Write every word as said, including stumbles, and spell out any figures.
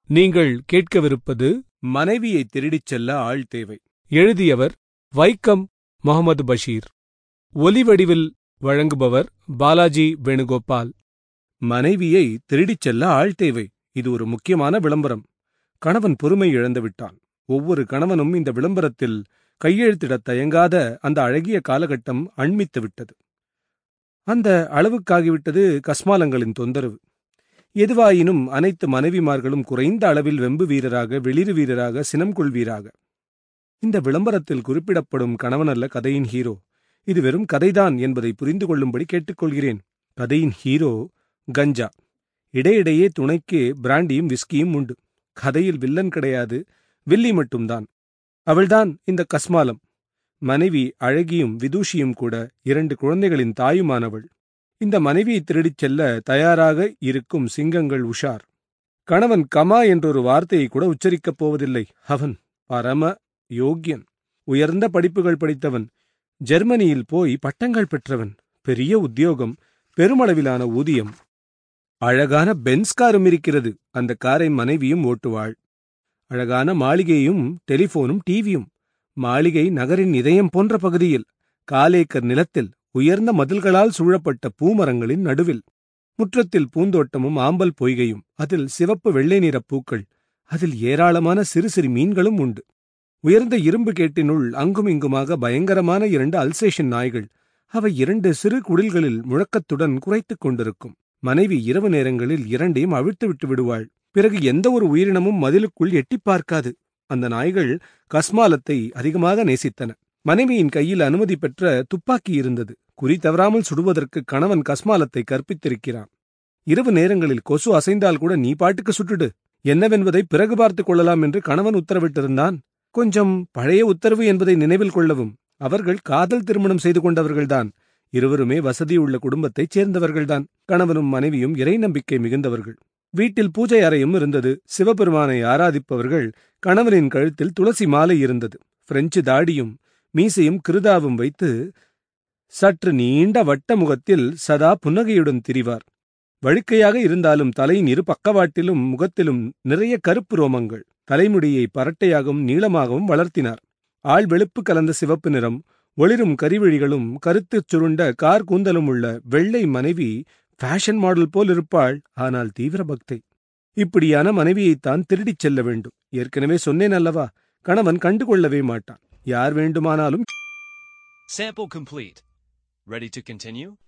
நீங்கள் கேட்கவிருப்பது மனைவியை திருடிச் செல்ல ஆள் தேவை. எழுதியவர் வைக்கம் முகமது பஷீர். ஒலிவடிவில் வழங்குபவர் பாலாஜி வேணுகோபால். மனைவியை திருடிச் செல்ல ஆள் தேவை. இது ஒரு முக்கியமான விளம்பரம். கணவன் பொறுமை இழந்துவிட்டான். ஒவ்வொரு கணவனும் இந்த விளம்பரத்தில் கையெழுத்திடத் தயங்காத அந்த அழகிய காலகட்டம் அண்மித்து விட்டது. அந்த அளவுக்காகிவிட்டது கஸ்மாலங்களின் தொந்தரவு. எதுவாயினும் அனைத்து மனைவிமார்களும் குறைந்த அளவில் வெம்பு வீரராக, வெளிறு வீரராக, சினம் கொள்வீராக. இந்த விளம்பரத்தில் குறிப்பிடப்படும் கணவனல்ல கதையின் ஹீரோ. இது வெறும் கதைதான் என்பதை புரிந்து கொள்ளும்படி கேட்டுக்கொள்கிறேன். கதையின் ஹீரோ கஞ்சா. இடையிடையே துணைக்கு பிராண்டியும் விஸ்கியும் உண்டு. கதையில் வில்லன் கிடையாது, வில்லி மட்டும்தான். அவள்தான் இந்த கஸ்மாலம். மனைவி அழகியும் விதூஷியும் கூட, இரண்டு குழந்தைகளின் தாயுமானவள். இந்த மனைவியை திருடிச் செல்ல தயாராக இருக்கும் சிங்கங்கள் உஷார். கணவன் கமா என்றொரு வார்த்தையை கூட உச்சரிக்கப் போவதில்லை. அவன் பரம யோக்கியன். உயர்ந்த படிப்புகள் படித்தவன். ஜெர்மனியில் போய் பட்டங்கள் பெற்றவன். பெரிய உத்தியோகம், பெருமளவிலான ஊதியம். அழகான பென்ஸ் காரும் இருக்கிறது. அந்த காரை மனைவியும் ஓட்டுவாள். அழகான மாளிகையும் டெலிபோனும் டிவியும். மாளிகை நகரின் இதயம் போன்ற பகுதியில், காலேக்கர் நிலத்தில், உயர்ந்த மதில்களால் சூழப்பட்ட பூமரங்களின் நடுவில். முற்றத்தில் பூந்தோட்டமும் ஆம்பல் பொய்கையும். அதில் சிவப்பு வெள்ளை நிற பூக்கள். அதில் ஏராளமான சிறு சிறு மீன்களும் உண்டு. உயர்ந்த இரும்பு கேட்டினுள் அங்கும் இங்குமாக பயங்கரமான இரண்டு அல்சேஷன் நாய்கள். அவை இரண்டு சிறு குடில்களில் முழக்கத்துடன் குறைத்துக் கொண்டிருக்கும். மனைவி இரவு நேரங்களில் இரண்டையும் அவிழ்த்து விட்டு விடுவாள். பிறகு எந்த ஒரு உயிரினமும் மதிலுக்குள் எட்டிப் பார்க்காது. அந்த நாய்கள் கஸ்மாலத்தை அதிகமாக நேசித்தன. மனைவியின் கையில் அனுமதி பெற்ற துப்பாக்கி இருந்தது. குறி தவறாமல் சுடுவதற்கு கணவன் கஸ்மாலத்தை கற்பித்திருக்கிறான். இரவு நேரங்களில் கொசு அசைந்தால் கூட நீ பாட்டுக்கு சுட்டுடு, என்னவென்பதை பிறகு பார்த்துக் கொள்ளலாம் என்று கணவன் உத்தரவிட்டிருந்தான். கொஞ்சம் பழைய உத்தரவு என்பதை நினைவில் கொள்ளவும். அவர்கள் காதல் திருமணம் செய்து கொண்டவர்கள்தான். இருவருமே வசதியுள்ள குடும்பத்தைச் சேர்ந்தவர்கள்தான். கணவனும் மனைவியும் இறை நம்பிக்கை மிகுந்தவர்கள். வீட்டில் பூஜை அறையும் இருந்தது. சிவபெருமானை ஆராதிப்பவர்கள். கணவனின் கழுத்தில் துளசி மாலை இருந்தது. பிரெஞ்சு தாடியும் மீசையும் கிருதாவும் வைத்து சற்று நீண்ட வட்ட முகத்தில் சதா புன்னகையுடன் திரிவார். வழுக்கையாக இருந்தாலும் தலையின் இரு பக்கவாட்டிலும் முகத்திலும் நிறைய கருப்பு ரோமங்கள். தலைமுடியை பரட்டையாகவும் நீளமாகவும் வளர்த்தினார். ஆள் வெளுப்பு கலந்த சிவப்பு நிறம், ஒளிரும் கரிவிழிகளும் கருத்துச் சுருண்ட கார் கூந்தலும் உள்ள வெள்ளை மனைவி ஃபேஷன் மாடல் போல் இருப்பாள். ஆனால் தீவிர பக்தை. இப்படியான மனைவியைத்தான் திருடிச் செல்ல வேண்டும். ஏற்கனவே சொன்னேன் அல்லவா, கணவன் கண்டுகொள்ளவே மாட்டான். யார் வேண்டுமானாலும். Sample complete. Ready to continue?